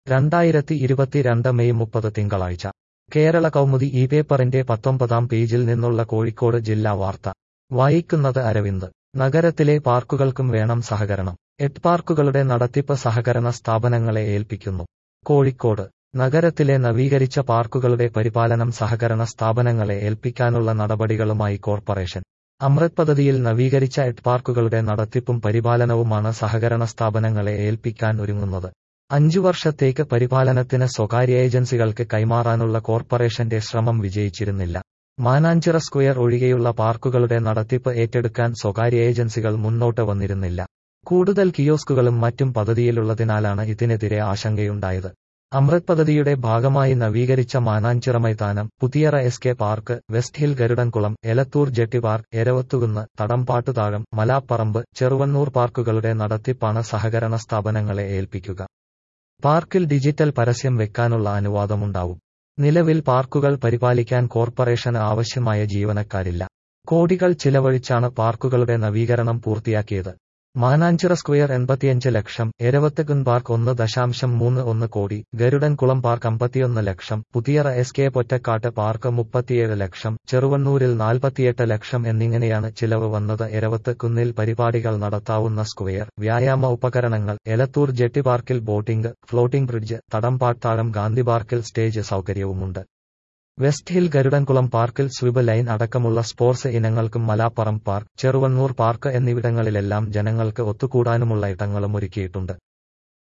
2022 May 30 തിങ്കളാഴ്ച കേരള കൗമുദി ഈ പേപ്പറിന്റെ 19-ാം പേജിൽ നിന്നുള്ള കോഴിക്കോട് ജില്ലാ വാർത്ത വായിക്കുന്നത് അരവിന്ദ്. നഗരത്തിലെ പാർക്കുകൾക്കും വേണം സഹകരണം. 8 പാർക്കുകളുടെ നടത്തിപ്പ് സഹകരണ സ്ഥാപനങ്ങളെ ഏൽപ്പിക്കുന്നു. കോഴിക്കോട് നഗരത്തിലെ നവീകരിച്ച പാർക്കുകളുടെ പരിപാലനം സഹകരണ സ്ഥാപനങ്ങളെ ഏൽപ്പിക്കാനുള്ള നടപടികളുമായി കോർപ്പറേഷൻ. അമൃത് പദ്ധതിയിൽ നവീകരിച്ച 8 പാർക്കുകളുടെ നടത്തിപ്പും പരിപാലനവുമാണ് സഹകരണ സ്ഥാപനങ്ങളെ ഏൽപ്പിക്കാൻ ഒരുങ്ങുന്നത്. 5 വർഷത്തേക്ക് പരിപാലനത്തിന് സ്വകാര്യ ഏജൻസികൾക്ക് കൈമാറാനുള്ള കോർപ്പറേഷന്റെ ശ്രമം വിജയിച്ചിരുന്നില്ല. മാനാഞ്ചിറ സ്ക്വയർ ഒഴികെയുള്ള പാർക്കുകളുടെ നടത്തിപ്പ് ഏറ്റെടുക്കാൻ സ്വകാര്യ ഏജൻസികൾ മുന്നോട്ട് വന്നിരുന്നില്ല. കൂടുതൽ കിയോസ്കുകളും മറ്റും പദ്ധതിയിലുള്ളതിനാലാണ് ഇതിനെതിരെ ആശങ്കയുണ്ടായത്. അമൃത് പദ്ധതിയുടെ ഭാഗമായി നവീകരിച്ച മാനാഞ്ചിറ മൈതാനം, Puthiyara S K park, west hill Garudankulam, Elathur jetty park, Eravathukunnu, Thadampattuthazham, Malaparamba, Cheruvannur പാർക്കുകളുടെ നടത്തിപ്പാണ് സഹകരണ സ്ഥാപനങ്ങളെ ഏൽപ്പിക്കുക. പാർക്കിൽ ഡിജിറ്റൽ പരസ്യം വെക്കാനുള്ള അനുവാദമുണ്ടാവും. നിലവിൽ പാർക്കുകൾ പരിപാലിക്കാൻ കോർപ്പറേഷന് ആവശ്യമായ ജീവനക്കാരില്ല. കോടികൾ ചിലവഴിച്ചാണ് പാർക്കുകളുടെ നവീകരണം പൂർത്തിയാക്കിയത്. മാനാഞ്ചിറ സ്ക്വയർ 85 ലക്ഷം, എരവത്തുകുന്ന് പാർക്ക് 1.31 കോടി, Garudankulam park 51 lakh, Puthiyara S K Pottekkatt park 37 lakh, ചെറുവണ്ണൂരിൽ 48 ലക്ഷം എന്നിങ്ങനെയാണ് ചിലവ് വന്നത്. എരവത്തുകുന്നിൽ പരിപാടികൾ നടത്താവുന്ന സ്ക്വയർ, വ്യായാമ ഉപകരണങ്ങൾ, എലത്തൂർ ജെട്ടി പാർക്കിൽ boating, floating bridge, Thadampattalam Gandhi പാർക്കിൽ സ്റ്റേജ് സൗകര്യവുമുണ്ട്. വെസ്റ്റ് ഹിൽ ഗരുഡൻകുളം പാർക്കിൽ സ്വിബ് ലൈൻ അടക്കമുള്ള സ്പോർട്സ് ഇനങ്ങൾക്കും മലാപ്പറമ്പ് പാർക്ക്, ചെറുവണ്ണൂർ പാർക്ക് എന്നിവിടങ്ങളിലെല്ലാം ജനങ്ങൾക്ക് ഒത്തുകൂടാനുമുള്ള ഇടങ്ങളും ഒരുക്കിയിട്ടുണ്ട്.